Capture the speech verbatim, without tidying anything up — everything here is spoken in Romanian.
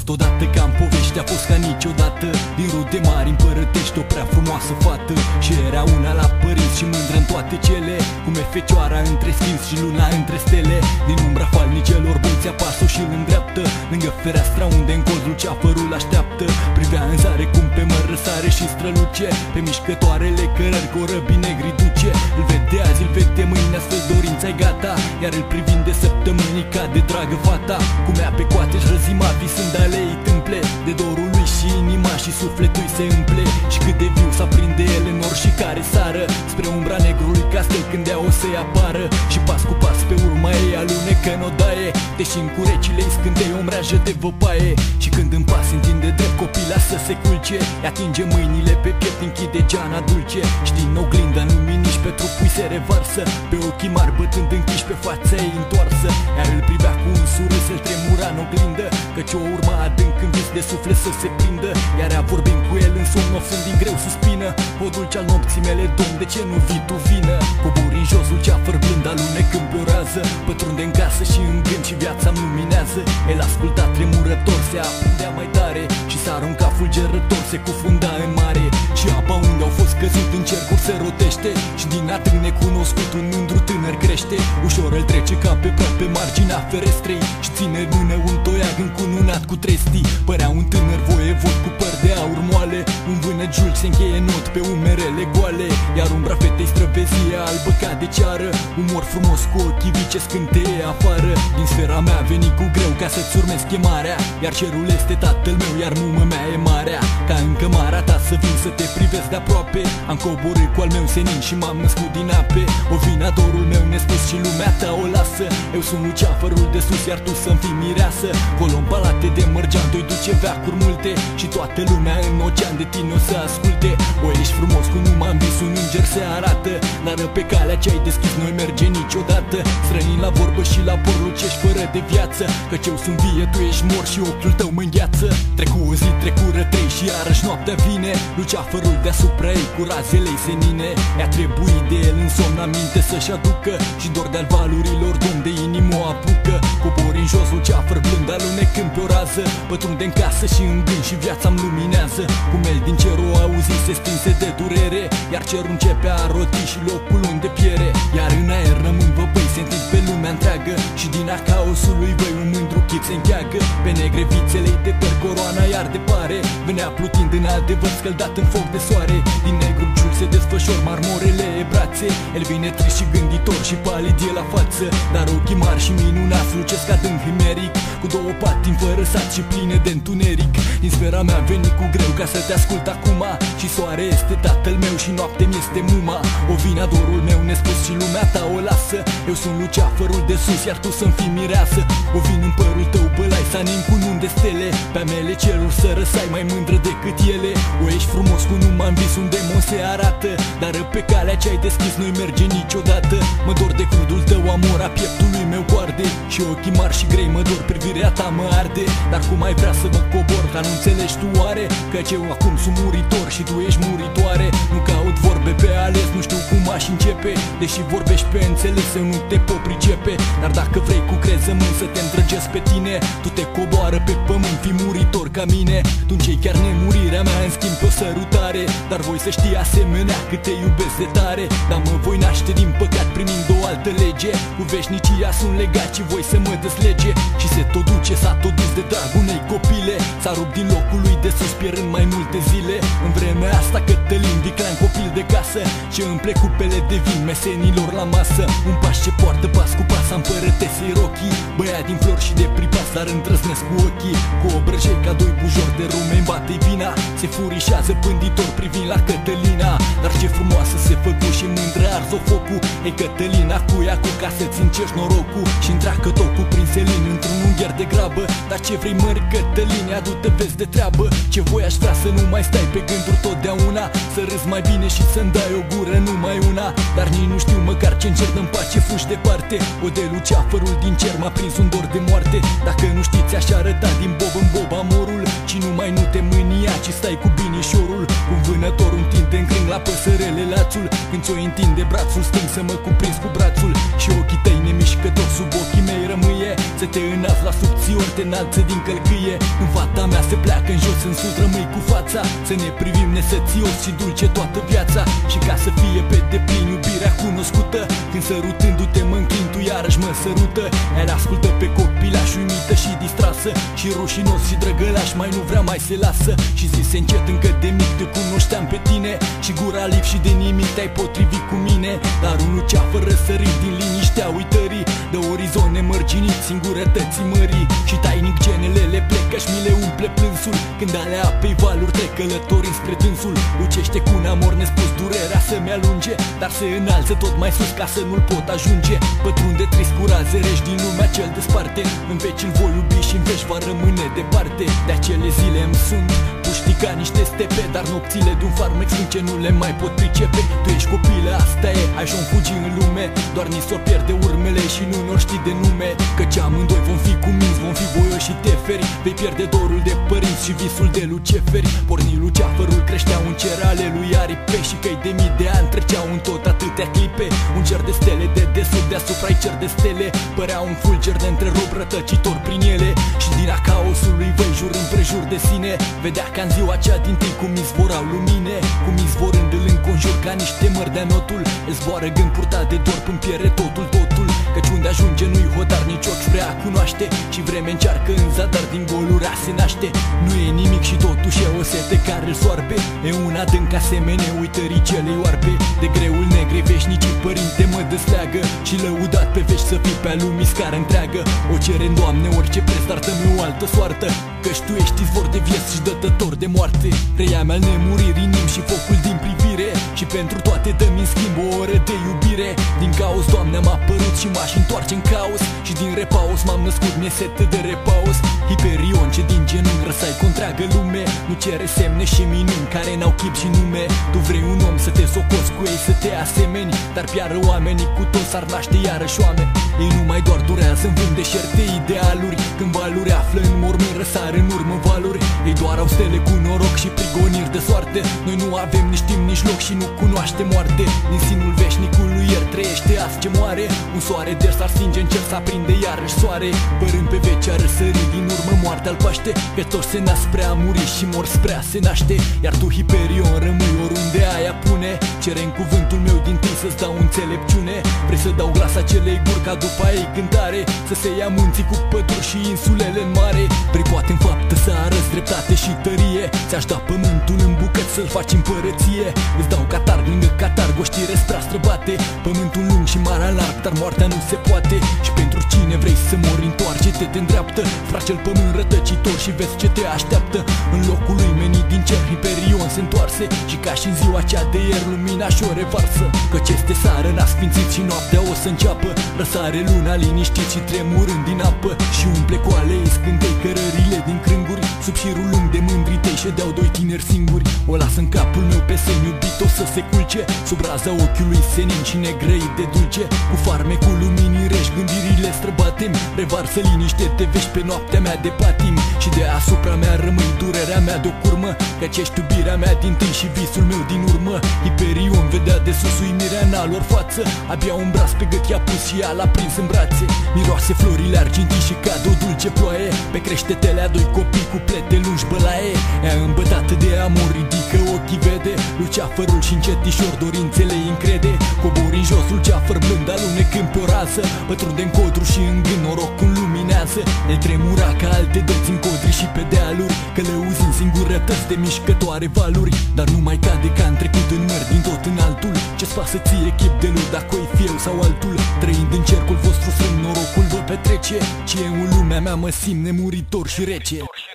fost odată ca în povești, a fost ca niciodată. Din rude mari împărătește o prea frumoasă fată. Și era una la părinți și mândră în toate cele, cum e fecioara între schimb și luna între stele. Din umbra falnicelor bălțea pasul și îl îndreaptă, lângă fereastra unde în colțul ceafărul așteaptă. Privea în zare cum pe măr răsare și străluce, pe mișcătoarele cărări cu o răbii negri duce. Îl vede azi, îl vede mâine, astfel dorința-i gata, iar îl privind de săptămâni cade dragă fata. Cum ea pe coate-și răzima visând alei tâmple, de dorul lui și inima și sufletul se umple. Și cât de viu s-aprinde el în orice care sară, spre umbra negrului castel când ea o să-i apară. Și pas cu pas pe urma ei alunecă în odaie, deși în curecile-i scântei o mreajă de văpaie. Și când în pas întinde drept copila să se culce, îi atinge mâinile pe piept, închide geana dulce. Și din oglinda în luminiși pe trupul se revarsă, pe ochii mari bătând închiși pe fața ei întoarsă. Iar îl privea cu un surâs, îl tremura în oglindă, căci o urma adânc în vis de suflet să se prindă. Iar ea vorbind cu el în somn, ofând din greu suspină: o dulce al nopții mele, domn, de ce nu vii tu, vină? Cobori în josul ceafăr blând, alunecând pe o rază, pătrunde în casă și în gând și viața-mi luminează. El asculta tremurător, se aprindea mai tare și s-a aruncat fulgerător, se cufunda în mare. Și apa unde au fost căzut în cercuri se rotește, și din atât necunoscut un mândru tânăr crește. Ușor îl trece ca pe praf pe marginea ferestrei și ține în mână un toiag încununat cu trestii. Părea un tânăr voievod cu păr de aur moale, un vânăciul se încheie not pe umerele goale. Iar umbra fetei străvezie albă ca de ceară, umor frumos cu ochii vii ce scânteie afară. Din sfera mea veni cu greu ca să-ți urmezi chemarea, iar cerul este tatăl meu, iar mumă mea e marea. Ca în cămara ta să vin să te privesc de aproape, am coborât cu al meu senin și m-am născut din ape. O vinadorul meu nespus și lumea ta o lasă, eu sunt luceafărul de sus, iar tu să-mi fii mireasă. Colo în palate de mărgean doi duce veacuri multe, și toată lumea în ocean de tine o să asculte. O ești frumos cum nu m-am vis, un înger se arată, dar pe calea ce ai deschis noi merge niciodată. Străini la vorbă și la por lucești fără de viață, căci eu sunt vie, tu ești mor și ochiul tău mă îngheață. Trecu o zi, trecură trei și iarăși noaptea vine, luceafărul deasupra ei cu razele-i senine. I-a trebuit de el în somn aminte să-și aducă, și dor de-al valurilor domn de inimă o apucă. Cobori în jos luceafăr blând, alunecând pe o rază, pătrunde în casă și în gând și viața-mi luminează. Cum el din cer o auzi se stinse de durere, iar cerul începe a roti și locul unde piere. Iar în aer rămân văpăi se întind pe lumea întreagă, și din a caosului văi un mândru chip se încheagă. Pe negre vițele-i de per coroana iar de pare, venea plutind în adevăr scăldat în foc de soare. Din negru ciul se desfășor marmorele e brațe, el vine trist și gânditor și palid e la față. Dar ochii mari și minunați lucesc adânc chimeric, cu două patini fără sat și pline de întuneric. Din sfera mea veni cu greu ca să te ascult acum, și soare este tatăl meu și noapte mi este muma. O vinadorul meu nespus și lumea ta o lasă, eu sunt luceafărul de sus, iar tu să-mi fii mireasă. O vin în părul tău bălai să anim cu nun de stele, pe amele ceruri să răsai mai mândră decât ele. O ești frumos cu nu m-am vis, un demon se arată, dar pe calea ce ai deschis nu-i merge niciodată. Mă dor de crudul tău amor, a pieptului meu coarde, și ochii mari și grei mă dor, privirea ta mă arde. Dar cum ai vrea să mă cobor, dar nu înțelegi tu oare, căci eu acum sunt muritor și tu ești muritoare. Nu caut vorbe pe ales, nu știu cum aș începe, deși vorbești pe înțeles eu nu te pot pricepe. Dar dacă vrei cu crezământ să te îndrăgesc pe tine, tu te coboară pe pământ, fii muritor ca mine. Tu cei chiar nemurirea mea în schimb pe o sărutare, dar voi să știi asemenea cât te iubesc de tare. Dar mă voi naște din păcat primind o altă lege, cu veșnicia sunt legat și voi să mă deslege. Și se tot duce, s-a tot dus de dragul unei copile, s-a rupt din locul lui de sus pierând mai multe zile. În vremea asta Cătălin, viclean copil de casă, ce împle cupele de vin mesenilor la masă. Un pas ce poartă pas cu pas împărătesei rochii, băiat din flori și de pripas, dar îndrăznesc cu ochii. Cu obrăjei ca doi bujori de rume bate vina, se furișează pânditor privind la Cătălina. Dar ce frumoasă se făcu și mândră arzo focul, e Cătălina cu ea cu ca să-ți încerci norocul. Și întreacă tot cu prinselin într-un ungher de grabă, dar ce vrei mări Cătăline, adu-te vezi de treabă. Ce voi aș vrea să nu mai stai pe gânduri totdeauna, să râzi mai bine și să-mi dai o gură numai una. Dar nici nu știu mă măcar ce încerc în pace fugi departe. O de luceafărul din cer m-a prins un dor de moarte. Dacă nu știți, așa arăta din bob în bob amorul. Ci numai nu te mânia, ci stai cu binișorul. Un vânător întinde în crâng la păsărele lațul. Când ți-o întinde brațul stâng să mă cuprins cu brațul. Și ochii tăi nemișcători sub ochii mei rămâie. Să te înalți la subțiori, te înalță din călcâie. În fata mea se pleacă în jos, în sus rămâi cu fața. Să ne privim nesățios și dulce toată viața. Și ca să fie pe deplin iubirea cunoscută, când sărutându-te mă închin, tu iarăși mă sărută. El ascultă pe copilaș uimită și distrasă. Și rușinos și drăgălaș mai nu vrea, mai se lasă. Și zise încet încă de mic, te cunoșteam pe tine. Și gura lip și de nimic te-ai potrivit cu mine. Dar un luceafăr răsărit din liniștea uitării, de orizont nemărginit singurătății mării. Și tainic genele le plecă și mi le umple plânsul. Când ale apei valuri trec călători spre dânsul. Lucește cu un amor nespus durerea să-mi alunge, dar se înalță tot mai sus ca să nu-l pot ajunge. Pătrunde trist cu raze reci din lumea ce-l desparte. În veci îl voi iubi și în veci va rămâne departe. De acele zile îmi sunt puști ca niște stepe, dar nopțile de un farmec ce nu le mai pot pricepe. Tu ești copilă, asta e, ajung fugi în lume. Doar ni s-o pierde urmele și nu n-o știi de nume. Căci amândoi vom fi cuminți, vom fi voioși și teferi. Vei pierde dorul de părinți și visul de luceferi. Porni luceafărul, creștea un cer ale lui aripe. Și căi de mii de ani treceau în tot atâtea clipe. Un cer de stele de desubt, deasupra-i cer de stele. Părea un fulger de întrerup rătăcitor prin ele. Și din a caosului văi jur împrejur de sine. Vedea ca în ziua cea din tâi cum izvorau lumine. Cum izvorând îl înconjur ca niște mări de anotul. El zboară gând purtat de dor până pierde totul, totul. Căci unde ajunge nu-i hotar, nici ochi vrea cunoaște. Și vreme încearcă în zadar, din golura se naște. Nu e nimic și totuși e o sete care îl soarbe. E un adânc asemene uitării celei oarbe. De greul negre veșnicii părinte mă desleagă. Și lăudat pe vești să fii pe lumii scară întreagă. O cerem, Doamne, orice preț, dar dă-mi o altă soartă. Căci Tu ești izvor de vieți și dătător de moarte. Reia-mi al nemuririi nim și focul din privire. Și pentru toate dă-mi în schimb o oră de iubire. Din caos, Doamne, m-a apărut și m-aș întoarce în caos. Și din repaus m-am născut, mi-e sete de repaus. Hiperion ce din genunchi răsai cu întreagă lume. Nu cere semne și minuni care n-au chip și nume. Tu vrei un om să te socoți cu ei, să te asemeni. Dar piară oamenii cu toți, s-ar naște iarăși oameni. Ei nu mai doar durează în vânt deșerte idealuri. Când valuri află în mormânt, răsar în urmă valuri. Ei doar au stele cu noroc și prigoniri de soarte. Noi nu avem nici timp, nici loc și nu cunoaștem moarte. Din sinul veșnicului ieri trăiește azi ce moare. Un soare de s-ar stinge în cer, s-aprinde iarăși soare. Părând pe veci a răsărit din urmă moartea al paște. Că toți se nasc spre a muri și mor spre a se naște. Iar tu, Hiperion, rămâi oriunde aia pune. Cerem cuvântul meu din tâi să-ți dau înțelepciune. Vrei să dau glas acelei guri ca după ei cântare. Să se ia munții cu păduri și insulele în mare. Vrei poate în faptă să arăți dreptate și tărie. Ți-aș da pământul în bucăți să-l faci împărăție. Îți dau catarg lângă catarg, o știre spre a străbate. Pământul lung și marea larg, dar moartea nu se poate. Și pentru cine vrei să mori, întoarce-te, te îndreaptă. Fracel pământ rătăcitor și vezi ce te așteaptă. În locul lui menit din cer, Hiperion se întoarse. Și ca și în ziua cea de ieri, lumina și-o revarsă. Căci este seară, n-a sfințit și noaptea o să înceapă. Răsare luna liniștit și tremurând din apă. Și umple cu alei scântei cărările din crânguri. Sub șirul lung de mândri tăi ședeau doi tineri singuri. O las în capul meu pe sen iubit o să se culce. Sub raza ochiului senin și negrăit de dulce. Cu farmecul luminii reși gândirile străbatem. Revarsă liniște, te vești pe noaptea mea de patim. Și deasupra mea rămâi durerea mea de o curmă. Căci ești iubirea mea din tâi și visul meu din urmă. Hiperion vedea de sus uimirea în a lor față. Abia un braț pe gât i-a pus și ea l-a prins în brațe. Miroase florile argintii și cad o dulce ploaie. Pe creștetele a doi copii cu plete lungi bălaie. Ea îmbătată de amor ridică ochii, vede luceafărul și încetișor dorințele încrede. Cobori în jos, luceafăr blând alunecând pe o rază. Pătrunde în codru și în gând norocul luminează. El tremura ca alte dăți în codri și pe dealuri. Călăuzind singurătăți de mișcătoare valuri. Dar nu mai cade ca în trecut în mări din tot în altul. Ce-ți pasă ție chip de lui dacă o fi eu sau altul? Trăind în cercul vostru strâng norocul vă petrece. Ce în lumea mea mă simt nemuritor și rece.